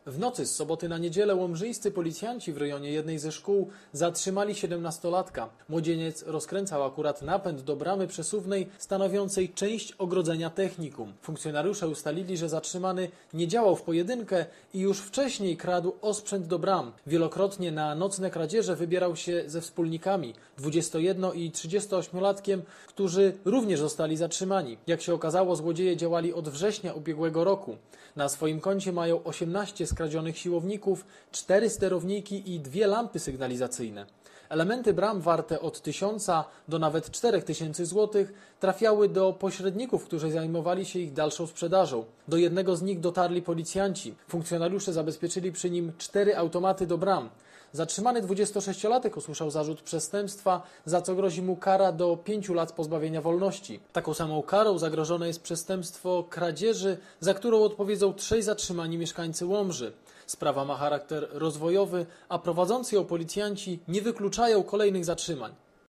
W nocy z soboty na niedzielę łomżyńscy policjanci w rejonie jednej ze szkół zatrzymali 17-latka. Młodzieniec rozkręcał akurat napęd do bramy przesuwnej stanowiącej część ogrodzenia technikum. Funkcjonariusze ustalili, że zatrzymany nie działał w pojedynkę i już wcześniej kradł osprzęt do bram. Wielokrotnie na nocne kradzieże wybierał się ze wspólnikami, 21- i 38-latkiem, którzy również zostali zatrzymani. Jak się okazało, złodzieje działali od września ubiegłego roku. Na swoim koncie mają 18 skradzionych siłowników, 4 sterowniki i 2 lampy sygnalizacyjne. Elementy bram warte od 1000 do nawet 4000 zł trafiały do pośredników, którzy zajmowali się ich dalszą sprzedażą. Do jednego z nich dotarli policjanci. Funkcjonariusze zabezpieczyli przy nim 4 automaty do bram. Zatrzymany 26-latek usłyszał zarzut przestępstwa, za co grozi mu kara do 5 lat pozbawienia wolności. Taką samą karą zagrożone jest przestępstwo kradzieży, za którą odpowiedzą 3 zatrzymani mieszkańcy Łomży. Sprawa ma charakter rozwojowy, a prowadzący ją policjanci nie wykluczają kolejnych zatrzymań.